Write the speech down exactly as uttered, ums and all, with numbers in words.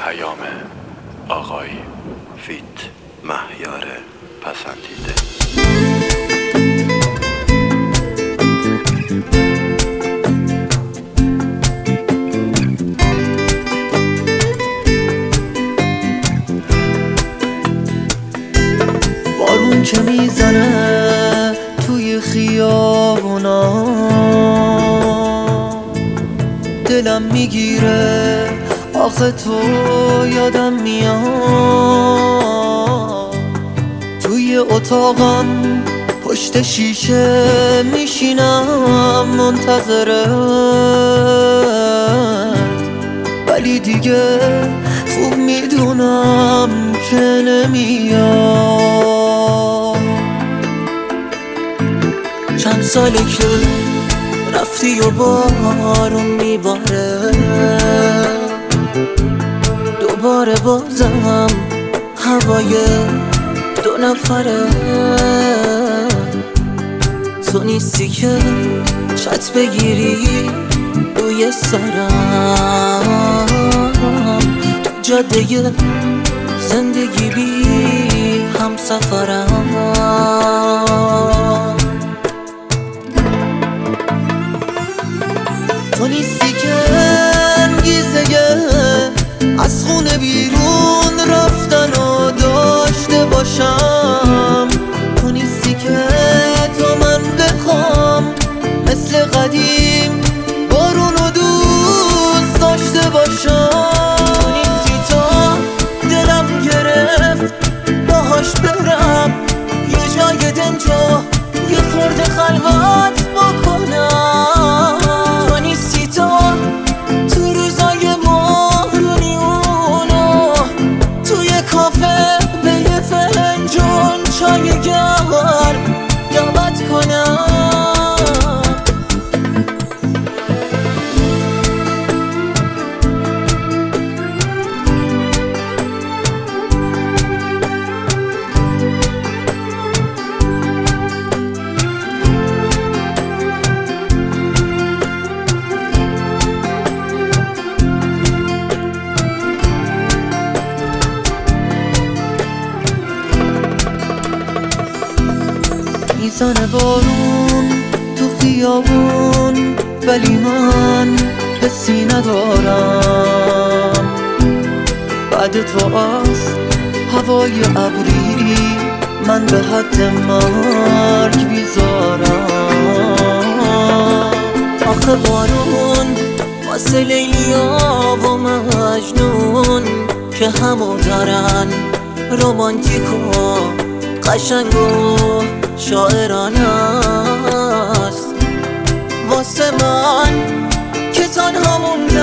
پیام آقای فیت مهیار پسندیده. بارون که میزنه توی خیابونا، دلم میگیره آخه تو یادم میاد. توی اتاقم پشت شیشه میشینم منتظرت، ولی دیگه خوب میدونم که نمیاد. چند ساله که رفتی و بارون میباره، دوباره بازم هوای دو نفره. تو نیستی که چت بگیری روی سرم، تو جاده زندگی بی هم سفرم. تو نیستی که انگیزه از خونه بیرون رفتن و داشته باشم. تو نیستی که تو من بخوام مثل قدیم بارون و دوست داشته باشم. تو نیستی تا دلم گرفت باهاش برم یه جای دنجا یه خورده خلوت بکنم. تو نیستی تا تو روزای ماهرونی اونو توی کافه به یه فنجون چای گرم دعوت کنم. میزنه بارون تو خیابون، ولی من حسی ندارم. بعد تو از هوای ابری من به حد مرگ بیزارم. آخه بارون واسه لیلیا و مجنون که همو دارن رومانتیک و قشنگ و شاعرانه است. واسه من که تنها موندم